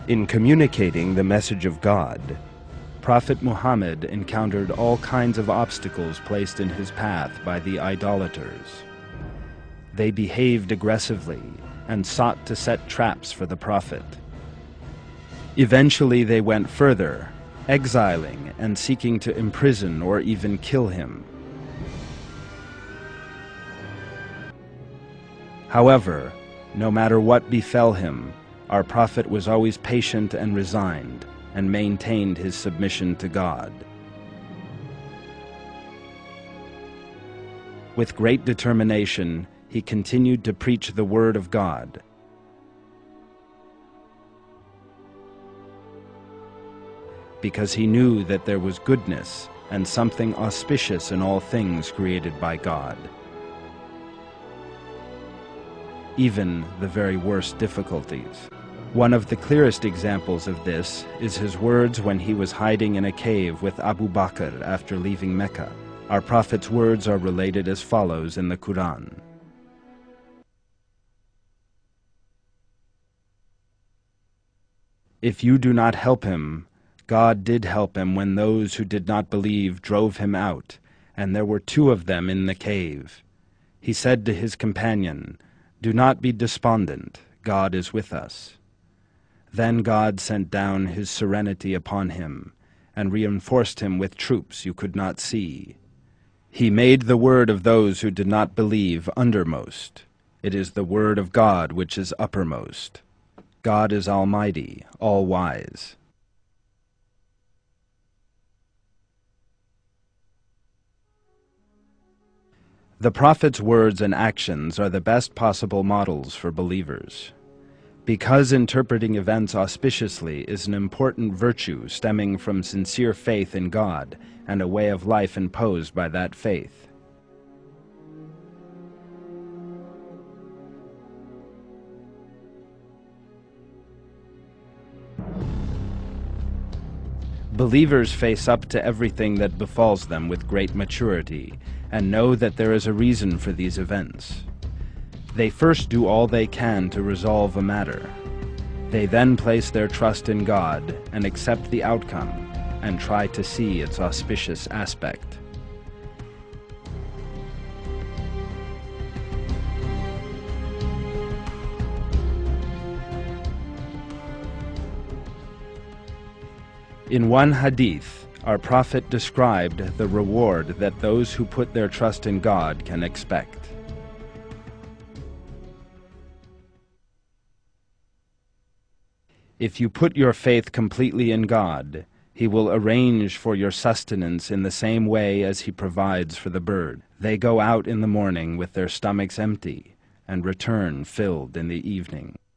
In communicating the message of God, Prophet Muhammad encountered all kinds of obstacles placed in his path by the idolaters. They behaved aggressively and sought to set traps for the Prophet. Eventually they went further, exiling and seeking to imprison or even kill him. However, no matter what befell him, our Prophet was always patient and resigned, and maintained his submission to God. With great determination, he continued to preach the word of God. Because he knew that there was goodness and something auspicious in all things created by God, even the very worst difficulties. One of the clearest examples of this is his words when he was hiding in a cave with Abu Bakr after leaving Mecca. Our Prophet's words are related as follows in the Quran. If you do not help him, God did help him when those who did not believe drove him out, and there were 2 of them in the cave. He said to his companion, "Do not be despondent, God is with us." Then God sent down his serenity upon him, and reinforced him with troops you could not see. He made the word of those who did not believe undermost. It is the word of God which is uppermost. God is almighty, all-wise. The Prophet's words and actions are the best possible models for believers. Because interpreting events auspiciously is an important virtue stemming from sincere faith in God and a way of life imposed by that faith. Believers face up to everything that befalls them with great maturity and know that there is a reason for these events. They first do all they can to resolve a matter. They then place their trust in God and accept the outcome and try to see its auspicious aspect. In one hadith, our Prophet described the reward that those who put their trust in God can expect. If you put your faith completely in God, He will arrange for your sustenance in the same way as He provides for the bird. They go out in the morning with their stomachs empty and return filled in the evening.